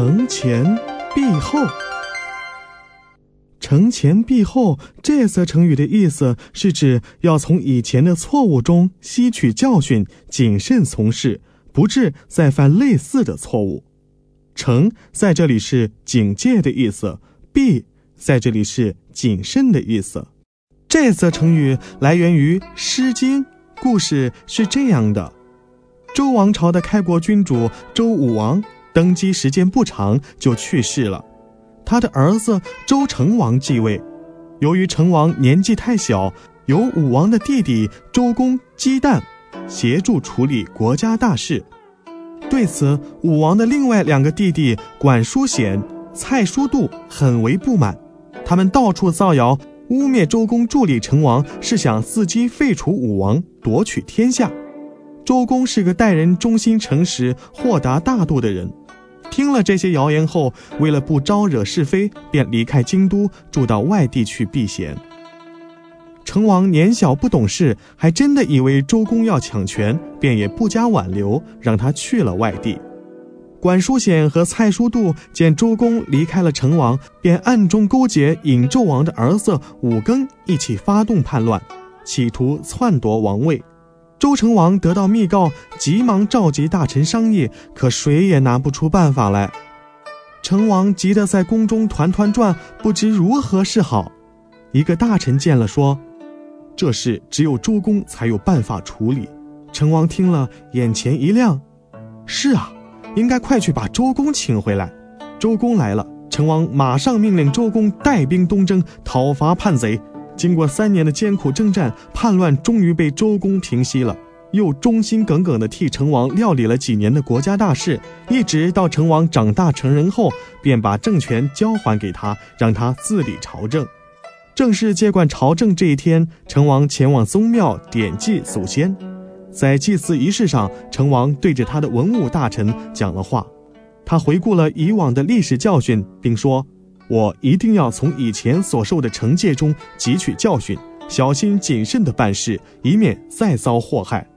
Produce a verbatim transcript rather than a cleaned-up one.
承前避后。承前避后这则成语的意思是指要从以前的错误中吸取教训，谨慎从事，不致再犯类似的错误。承在这里是警戒的意思，避在这里是谨慎的意思。这则成语来源于《诗经》，故事是这样的：周王朝的开国君主周武王登基时间不长就去世了，他的儿子周成王继位。由于成王年纪太小，由武王的弟弟周公姬旦协助处理国家大事。对此，武王的另外两个弟弟管叔显、蔡叔度很为不满，他们到处造谣，污蔑周公助理成王是想伺机废除武王，夺取天下。周公是个待人忠心诚实、豁达大度的人，听了这些谣言后，为了不招惹是非，便离开京都，住到外地去避嫌。成王年小不懂事，还真的以为周公要抢权，便也不加挽留，让他去了外地。管叔显和蔡叔度见周公离开了成王，便暗中勾结尹纣王的儿子武庚一起发动叛乱，企图篡夺王位。周成王得到密告，急忙召集大臣商议，可谁也拿不出办法来。成王急得在宫中团团转，不知如何是好。一个大臣见了说，这事只有周公才有办法处理。成王听了，眼前一亮，是啊，应该快去把周公请回来。周公来了，成王马上命令周公带兵东征，讨伐叛贼。经过三年的艰苦征战，叛乱终于被周公平息了，又忠心耿耿地替成王料理了几年的国家大事，一直到成王长大成人后，便把政权交还给他，让他自理朝政。正式接管朝政这一天，成王前往宗庙点祭祖先。在祭祀仪式上，成王对着他的文武大臣讲了话，他回顾了以往的历史教训，并说，我一定要从以前所受的惩戒中汲取教训，小心谨慎地办事，以免再遭祸害。